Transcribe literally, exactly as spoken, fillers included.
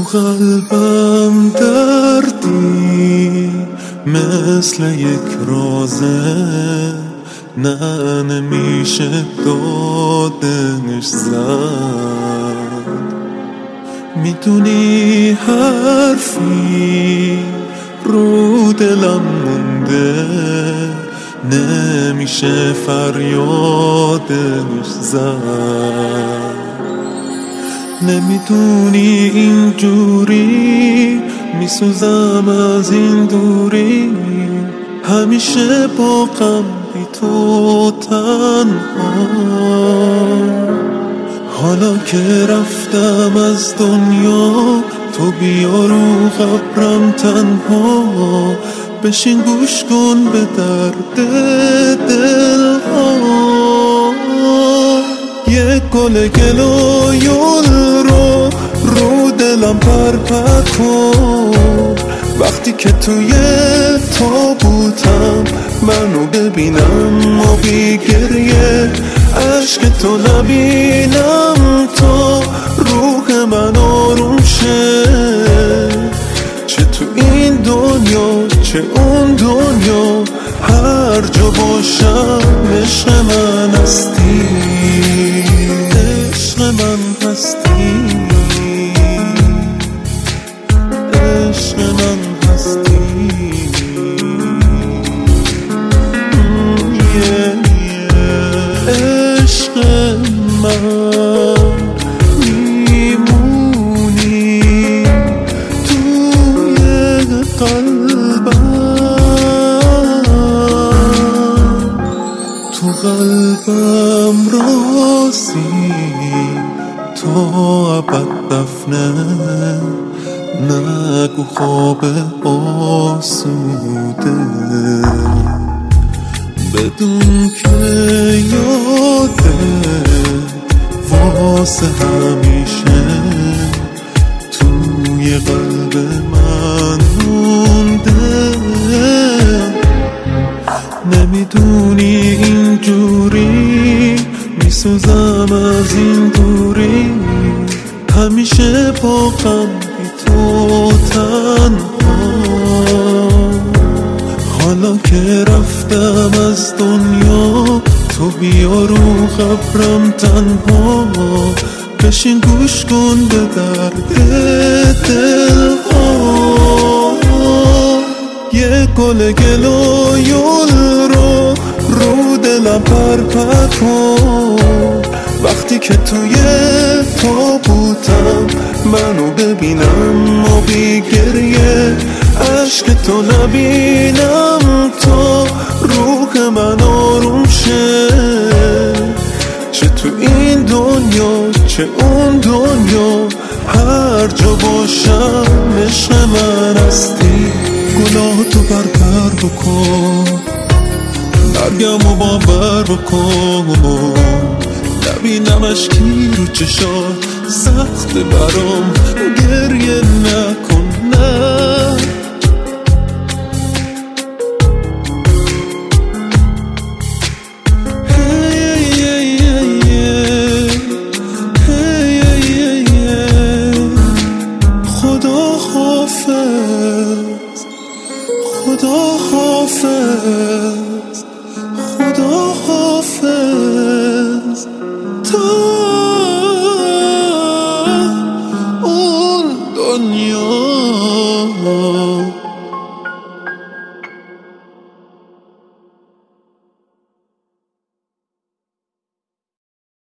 قلبم دردی مثل یک رازه، نه نمیشه دادنش زد. میدونی حرفی رو دلم مونده، نمیشه فریادش زد. نمیدونی اینجوری میسوزم از این دوری، همیشه با غم بی تو تنها. حالا که رفتم از دنیا، تو بیا رو قبرم تنها. بشین گوش کن به درد دلها. یه گل گلایل رو رو دلم پرپر کن. وقتی که توی تابوتم منو ببینم و بی گریه، عشق تو نبینم تا روح من آروم شه. چه تو این دنیا چه اون دنیا، هر جا باشم عشق من هستی، عشق من هستی، عشق من هستی. عشق من میمونی توی قلبم، تو قلبم رازی تا ابد دفنه. نگو خواب آسوده، بدون که یادت واسه همیشه توی قلب من مونده. نمیدونی اینجوری میسوزم از این دوری، همیشه با غم بی تو تنها. حالا که رفتم از دنیا، تو بیا رو قبرم تنها. بشین گوش کن به درد دلها. یه گل گلایل رو رو دلم پرپر کن. وقتی که توی تابوتم منو ببینم و بی گریه، عشق تو نبینم تا روح من آروم شه. چه تو این دنیا چه اون دنیا، هر جا باشم عشق من هستی. گناهتو برپر بکن، مرگم و باور بکن. نبینم اشکی رو چشات، سخت برام گریه نکن نه. خدا حافظ، خدا حافظ، خدا حافظ تا اون دنیا.